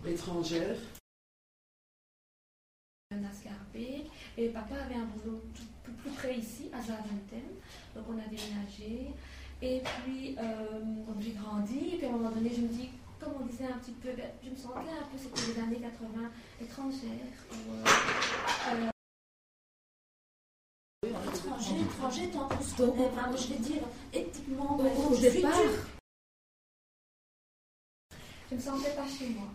étrangère. À Scarbeck, et papa avait un boulot plus près ici, à Zaventem, donc on a déménagé, et puis donc j'ai grandi, et puis à un moment donné je me dis, comme on disait un petit peu, je me sentais un peu, c'était les années 80, étrangère, étranger, tant qu'on se connaît, vraiment, je vais dire, éthiquement, au départ, je me sentais pas chez moi.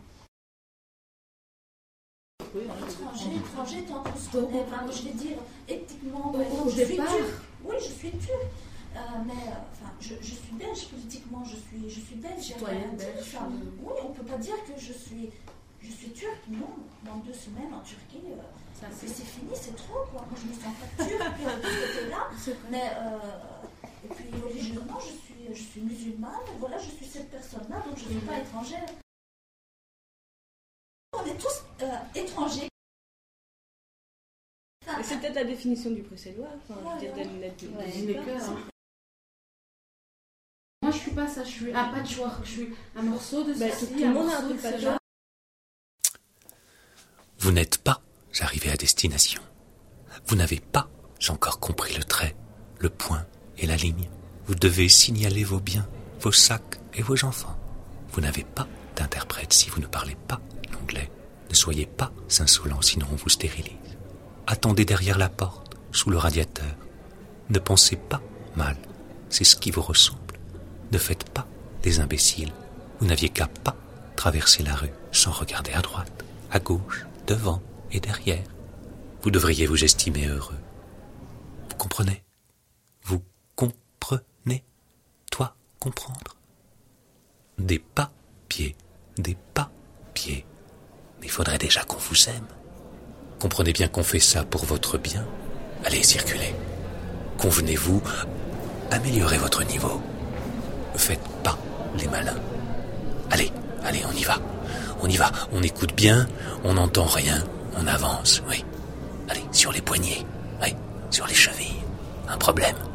Étranger, tant qu'on se connaît, vraiment, je vais dire, éthiquement, au départ, oui, je suis turque, mais enfin, je suis belge politiquement, je suis belge, j'ai rien à dire. Oui, on peut pas dire que je suis turque, non. Dans 2 semaines en Turquie, c'est fini, c'est trop, quoi. Moi, je me sens pas turque de ce côté-là, mais et puis religieusement, je suis musulmane, voilà, je suis cette personne-là, donc je ne suis pas étrangère. On est tous étrangers. Mais c'est peut-être la définition du bruxellois. Moi, je suis pas ça, je suis un patchwork, je suis un morceau de ceci, tout le monde a un peu de patchwork. Vous n'êtes pas arrivé à destination. Vous n'avez pas encore compris le trait, le point et la ligne. Vous devez signaler vos biens, vos sacs et vos enfants. Vous n'avez pas d'interprète si vous ne parlez pas l'anglais. Ne soyez pas insolent, sinon on vous stérilise. Attendez derrière la porte, sous le radiateur. Ne pensez pas mal, c'est ce qui vous ressemble. Ne faites pas des imbéciles. Vous n'aviez qu'à pas traverser la rue sans regarder à droite, à gauche, devant et derrière. Vous devriez vous estimer heureux. Vous comprenez? Vous comprenez? Toi, comprendre? Des papiers. Mais il faudrait déjà qu'on vous aime. Comprenez bien qu'on fait ça pour votre bien. Allez, circulez. Convenez-vous, améliorez votre niveau. Faites pas les malins. Allez, on y va. On écoute bien, on n'entend rien, on avance, oui. Allez, sur les poignets, oui, sur les chevilles. Un problème?